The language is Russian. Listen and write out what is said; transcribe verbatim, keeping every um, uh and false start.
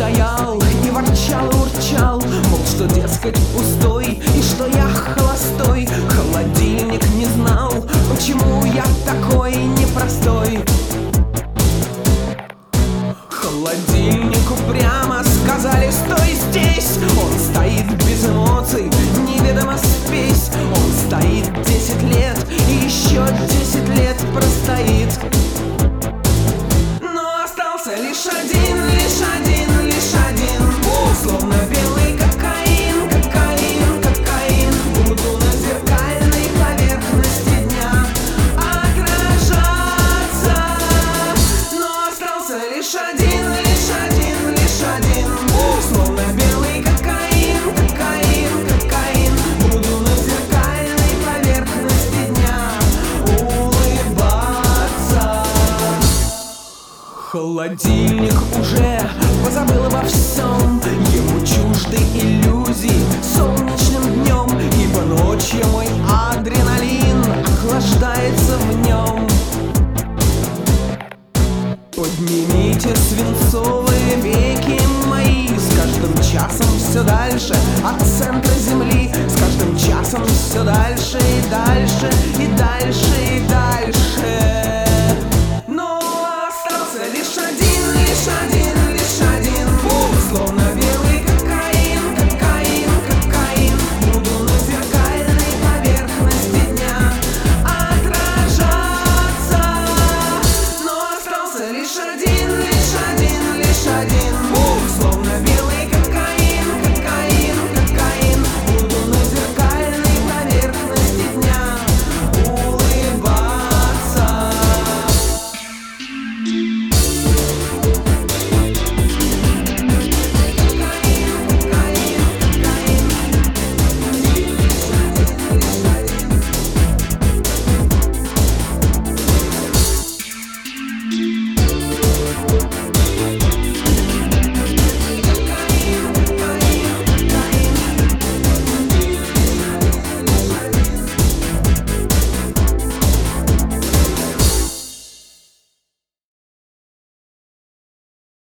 стоял и ворчал, урчал, мол, что, дескать, пустой и что я холостой. Холодильник не знал, почему я такой непростой. Холодильнику прямо сказали: стой здесь. Он стоит без эмоций, неведомо спесь. Он стоит десять лет и еще десять лет простоит. Но остался лишь один, лишь один, лишь один. Словно белый кокаин, кокаин, кокаин. Буду на зеркальной поверхности дня отражаться. Но остался лишь один, лишь один, лишь один. Словно белый кокаин, кокаин, кокаин. Буду на зеркальной поверхности дня улыбаться. Холодильник уже позабыл обо всем. Ему чужды иллюзий солнечным днем, ибо ночью мой адреналин охлаждается в нем. Поднимите свинцовые веки мои, с каждым часом все дальше от центра земли.